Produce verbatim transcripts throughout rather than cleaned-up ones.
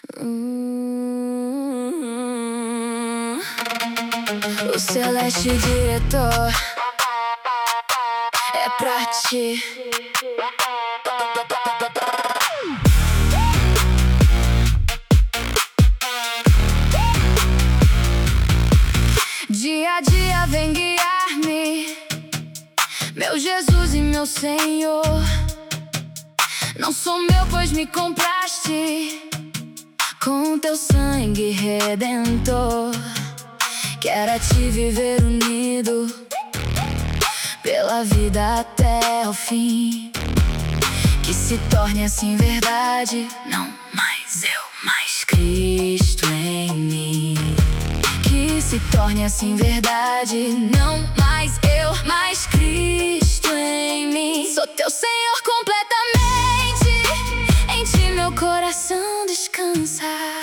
Hum, o Celeste diretor é pra ti. Dia a dia vem guiar-me, meu Jesus e meu Senhor. Não sou meu, pois me compraste com teu sangue redentor. Quero a ti viver unido pela vida até o fim. Que se torne assim verdade, não mais eu, mas Cristo em mim. Que se torne assim verdade, não mais eu, mas Cristo em mim. Sou teu Senhor completamente, em ti meu coração descansa.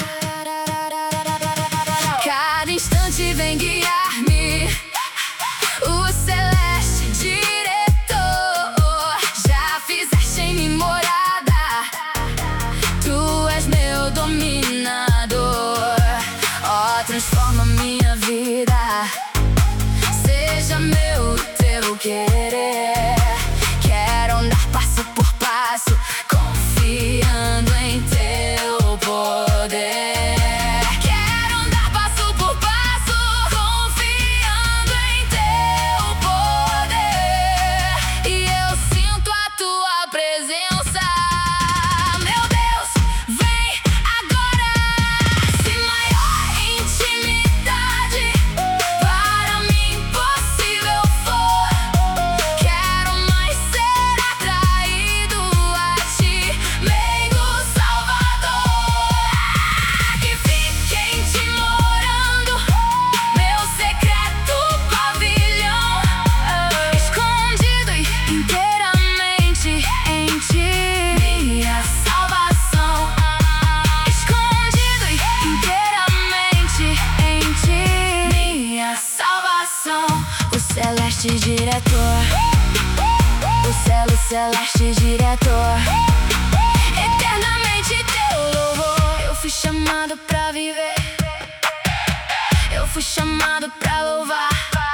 Cada instante vem guiar-me, o Celeste diretor. Já fizeste em mim morada, tu és meu dominador. Ó, transforma minha vida, seja meu teu querer. Quero andar passo por passo, confiando em teu poder. Quero andar passo por passo, confiando em teu poder. E eu sinto a tua presença, meu Deus, vem agora. Se maior intimidade para mim impossível for, quero mais ser atraído a ti, meigo Salvador. Que fique em ti morando, meu secreto pavilhão, escondido e inteiramente em ti, minha salvação. Escondido e inteiramente em ti, minha salvação. O Celeste diretor, o céu, o Celeste diretor, eternamente teu louvor. Eu fui chamado pra viver, eu fui chamado pra louvar.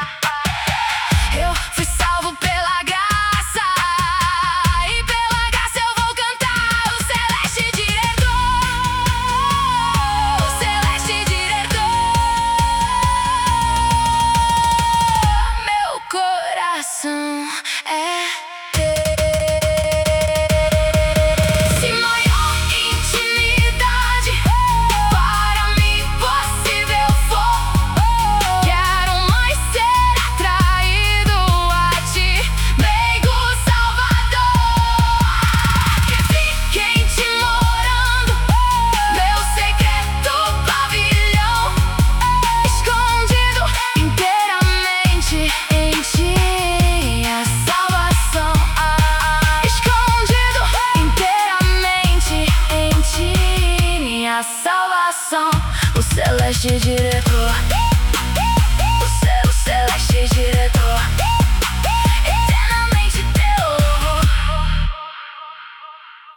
Eu fui salvo pela graça, e pela graça eu vou cantar. O Celeste diretor, o Celeste diretor. Meu coração é se maior intimidade para mim impossível for, quero mais ser atraído a ti, meigo Salvador. Que fique em ti morando, meu secreto pavilhão, escondido inteiramente em ti, minha salvação. Escondido inteiramente em ti, minha salvação. O Celeste diretor, o céu, o Celeste diretor.